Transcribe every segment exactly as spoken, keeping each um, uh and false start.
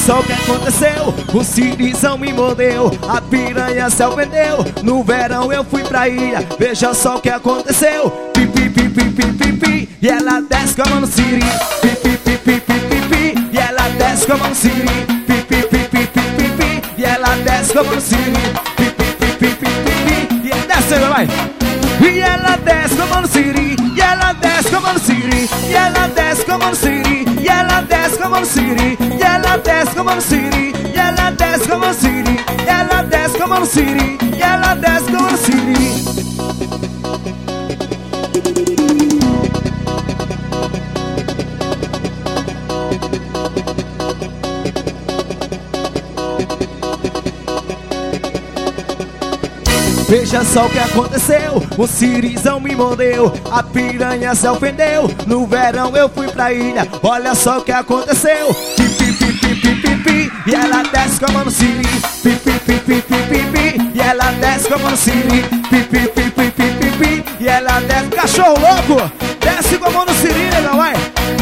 só o que aconteceu, o sirizão me mordeu, a piranha se ofendeu. No verão eu fui pra ilha, veja só o que aconteceu. Pi, pi, pi, pi, pi, pi, pi, e ela desce com a mão no siri. Pi, pi, pi, pi, pi, pi, pi, e ela desce com a mão no siri. Pi, pi, pi, pi, pi, pi, pi, e ela desce com a mão no siri. Pi, pi, pi, pi, pi, pi, pi, e ela desce, vai. E ela desce com a mão no siri, e ela desce com a mão no siri, e ela desce com a mão no siri, e ela desce com a mão no siri, e ela desce com a mão no siri, e ela desce com a mão no siri, e ela desce com a mão no siri, e ela desce com a mão no siri. Veja só o que aconteceu, o sirizão me mordeu, a piranha se ofendeu. No verão eu fui pra ilha, olha só o que aconteceu. Pi, pi, pi, pi, pi, pi, pi, e ela desce com a mão no siri. Pi, pi, pi, pi, pi, pi, pi, e ela desce com a mão no siri. Pi, pi, pi, pi, pi, pi, pi, e ela desce. Cachorro louco, desce com a mão no siri, não vai?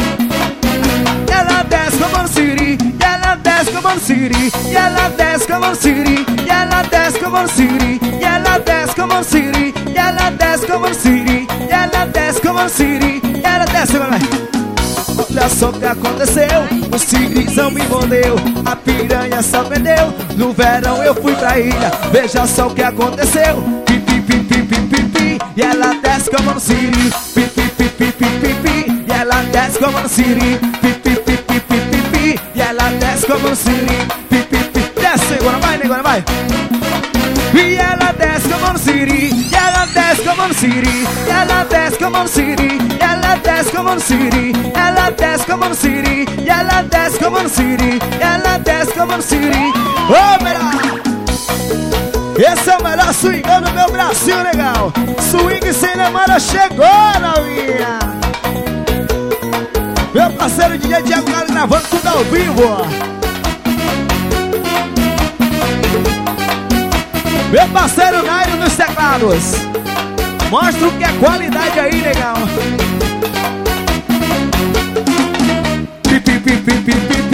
Ela desce com a mão no siri, e ela desce com a mão no siri, e ela desce com a mão no siri, e ela desce com a mão no siri, e ela desce com a mão no siri, e ela desce com a mão no siri, e ela desce com a mão no siri, e ela desce, vai. Olha só o que aconteceu, o sirizão me mordeu, a piranha se ofendeu. No verão eu fui pra ilha, veja só o que aconteceu. Pi, pi, pi, pi, pi, pi, pi, e ela desce com a mão no siri. Pi, pi, pi, pi, pi, pi, pi, e ela desce com a mão no siri. Pi, pi, pi, pi, pi, pi, pi, e ela desce com a mão no siri. Pi, pi, pi, desce, agora vai, agora vai. E ela desce com a mão no siri, e ela desce com a mão no siri, e ela desce com a mão no siri, e ela desce com a mão no siri, ela desce com a mão no siri, e ela desce com a mão no siri, e ela desce com a mão no siri. Ô, melhor! Esse é o melhor swingão do meu Brasil, legal. Swing sem namora chegou, novinha. Meu parceiro D J Thiago Galo gravando tudo ao vivo. Meu parceiro Nairo nos teclados. Mostra o que é qualidade aí, legal. Pi, pi, pi, pi, pi, pi.